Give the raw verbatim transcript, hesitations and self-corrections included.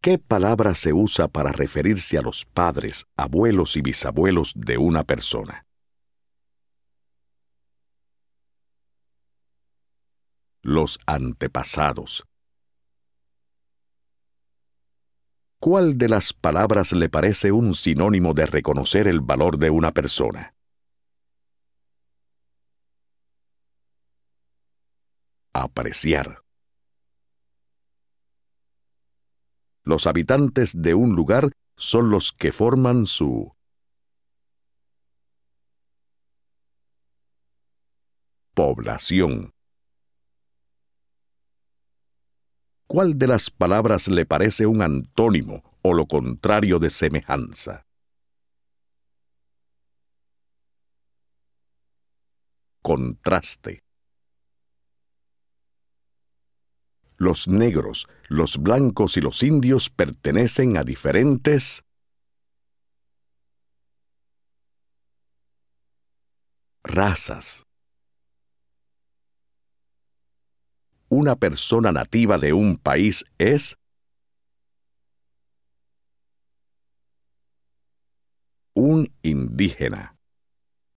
¿Qué palabra se usa para referirse a los padres, abuelos y bisabuelos de una persona? Los antepasados. ¿Cuál de las palabras le parece un sinónimo de reconocer el valor de una persona? Apreciar. Los habitantes de un lugar son los que forman su población. ¿Cuál de las palabras le parece un antónimo o lo contrario de semejanza? Contraste. Los negros, los blancos y los indios pertenecen a diferentes razas. Una persona nativa de un país es un indígena.